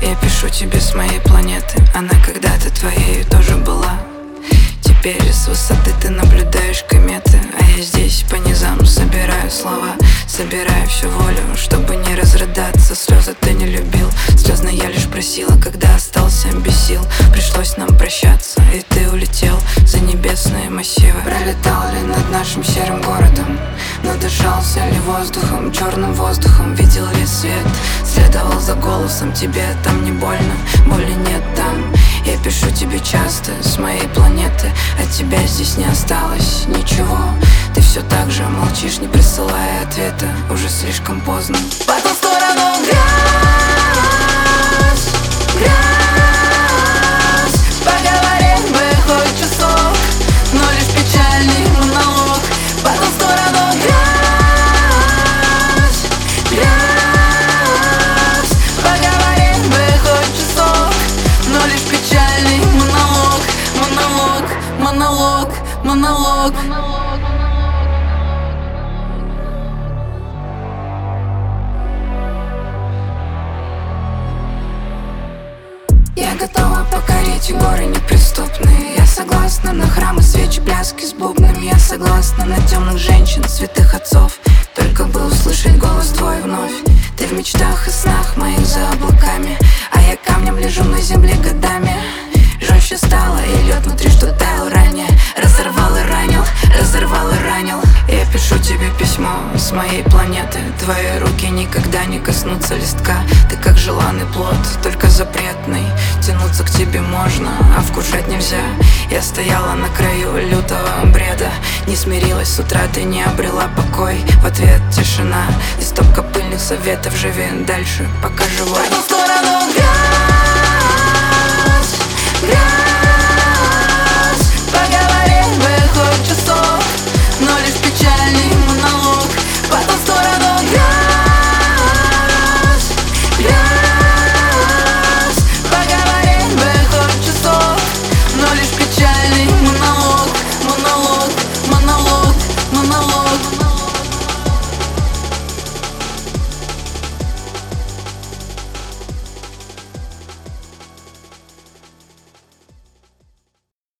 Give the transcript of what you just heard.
Я пишу тебе с моей планеты, она когда-то твоей тоже была. Теперь с высоты ты наблюдаешь кометы, а я здесь по низам собираю слова, собираю всю волю, чтобы не разрыдаться. Слезы ты не любил, слезно я лишь просила, когда остался без сил. Пришлось нам прощаться, и ты улетел за небесные массивы. Пролетал ли над нашим серым городом, надышался ли воздухом, черным воздухом, видел ли свет, следовал за голосом. Тебе там не больно, боли нет там. Я пишу тебе часто с моей планеты, от тебя здесь не осталось ничего. Ты все так же молчишь, не присылая ответа, уже слишком поздно. По ту сторону грязь, грязь. Поговорить бы хоть часок, но лишь печальный монолог. По ту сторону грязь, грязь. Поговорить бы хоть часок, но лишь печальный монолог, монолог, монолог, монолог. Я готова покорить горы неприступные. Я согласна на храмы, свечи, пляски с бубнами. Я согласна на темных женщин, святых отцов, только бы услышать голос твой вновь. Ты в мечтах и снах моих за облаками, а я камнем лежу на земле годами. Жестче стало, и лед внутри, что таял ранее, разорвал и ранил, разорвал и ранил. Я пишу тебе письмо с моей планеты. Твои руки никогда не коснутся листка. Ты как желанный плод, только запретный. Тянуться к тебе можно, а вкушать нельзя. Я стояла на краю лютого бреда, не смирилась с утра, ты не обрела покой. В ответ тишина и стопка пыльных советов. Живи дальше, пока живой.